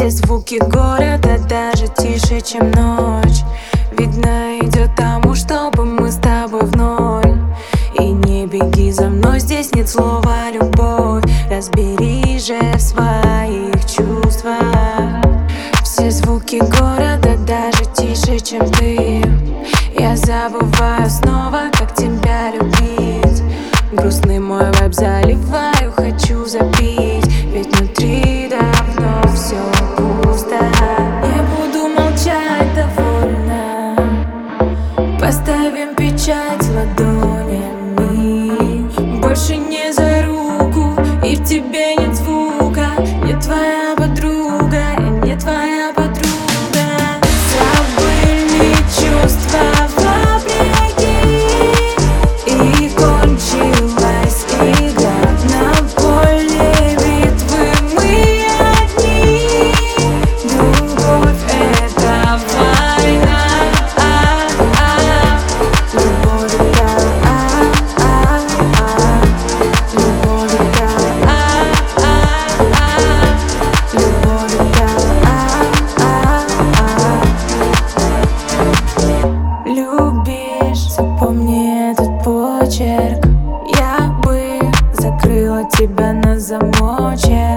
Все звуки города даже тише, чем ночь. Видно, идет тому, чтобы мы с тобой в ноль. И не беги за мной, здесь нет слова любовь. Разберись же в своих чувствах. Все звуки города даже тише, чем ты. Я забываю снова, как тебя любить. Грустный мой вайб заливаю, хочу запить. Ведь внутри давно все пусто. Не буду молчать, довольно. Поставим печать ладонями. Больше не за руку, и в тебе нет звука. Не твоя подруга, я не твоя подруга. Забыли чувства вопреки, и кончилась игра. На поле битвы мы одни. Любовь — это война. Любовь — любишь, запомни этот почерк. Я бы закрыла тебя на замочек.